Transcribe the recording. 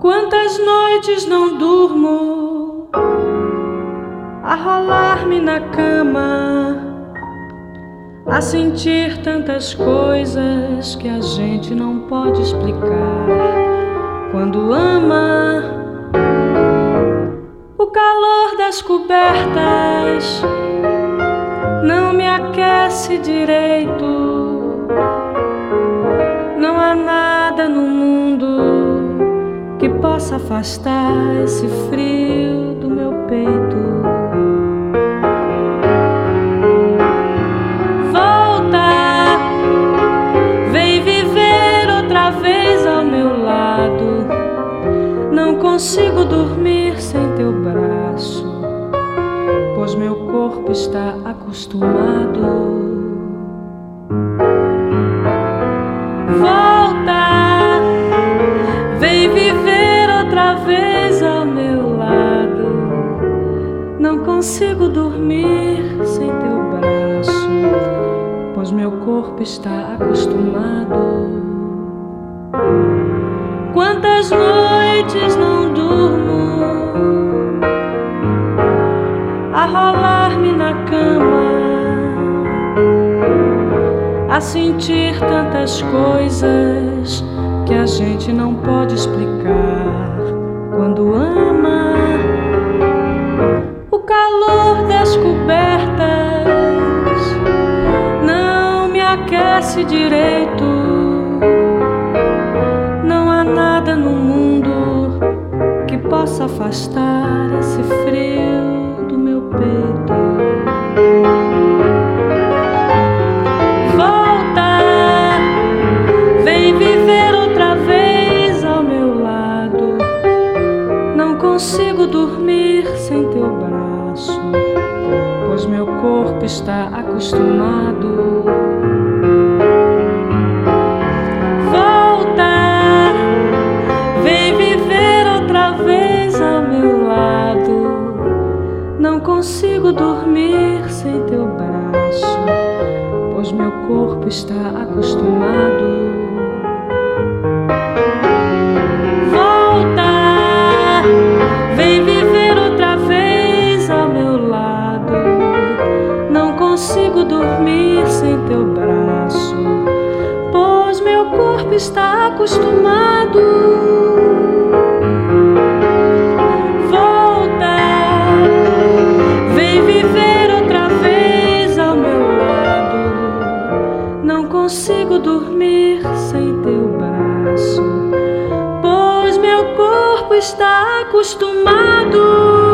Quantas noites não durmo a rolar-me na cama, a sentir tantas coisas que a gente não pode explicar. Quando ama, o calor das cobertas não me aquece direito. Não há nada no mundo que possa afastar esse frio do meu peito. Volta, vem viver outra vez ao meu lado. Não consigo dormir sem teu braço, pois meu corpo está acostumado. Volta, vem viver outra vez ao meu lado. Não consigo dormir sem teu braço, pois meu corpo está acostumado. Quantas noites não durmo a rolar-me na cama, a sentir tantas coisas que a gente não pode explicar. Quando ama, o calor das cobertas não me aquece direito. Não há nada no mundo que possa afastar esse frio do meu peito. Consigo dormir sem teu braço, pois meu corpo está acostumado. Volta, vem viver outra vez ao meu lado. Não consigo dormir sem teu braço, pois meu corpo está acostumado. Vem viver outra vez ao meu lado. Não consigo dormir sem teu braço, pois meu corpo está acostumado. Volta, vem viver outra vez ao meu lado. Não consigo dormir sem teu braço, pois meu corpo está acostumado.